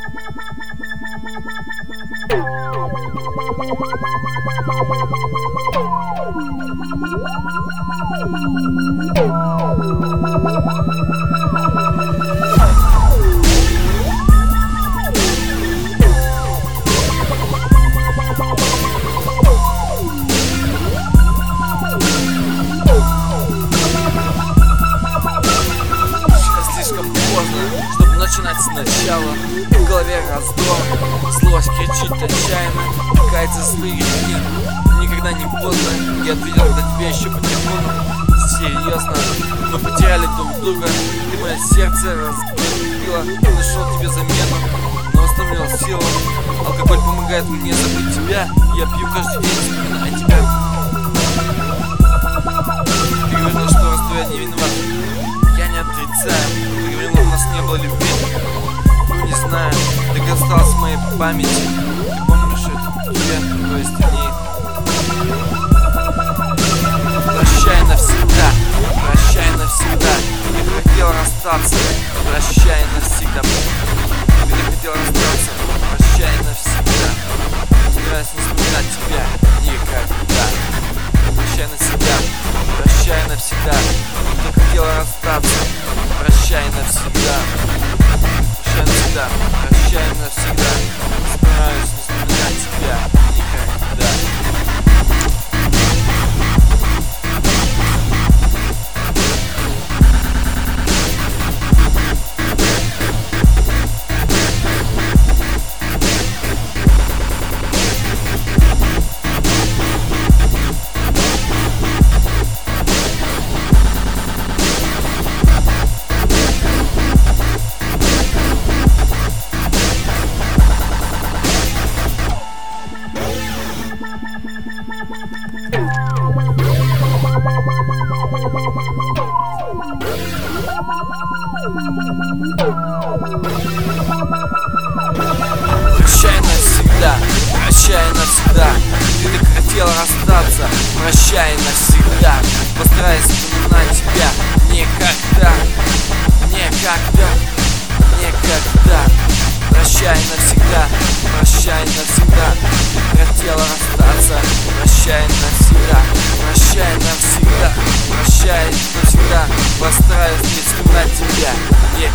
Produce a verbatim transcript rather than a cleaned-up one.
Чтобы начинать сначала. В голове раздор, злость кричит отчаянно, кается за свои грехи. Никогда не поздно, я ответил до тебя еще по телефону. Серьезно, мы потеряли друг друга. Ты мое сердце разбила, нашел тебе замену, но остановил силу. Алкоголь помогает мне забыть тебя. Я пью каждый день, вспоминая тебя. Ты говорила, что раз твоя не виноват. Я не отрицаю. Ты говорила, у нас не было любви. Ну не знаю, так осталось в моей памяти. Ты помнишь это тебе, то есть они. Прощай навсегда, прощай навсегда. Ты не хотел расстаться. Прощай навсегда. Ты не хотел расстаться. Прощай навсегда. Стараюсь не вспоминать тебя никогда. Прощай навсегда, прощай навсегда. Ты хотел расстаться. Прощай навсегда. Прощай навсегда, прощай навсегда. Стараюсь не вспоминать тебя никогда. Прощай навсегда, прощай навсегда. Ты так хотел расстаться. Прощай навсегда. Постарайся вспоминать тебя никогда, никогда, никогда. Прощай навсегда, прощай навсегда. Ты хотел расстаться. Прощай навсегда, прощай навсегда. Прощай навсегда. Постараюсь не вспоминать тебя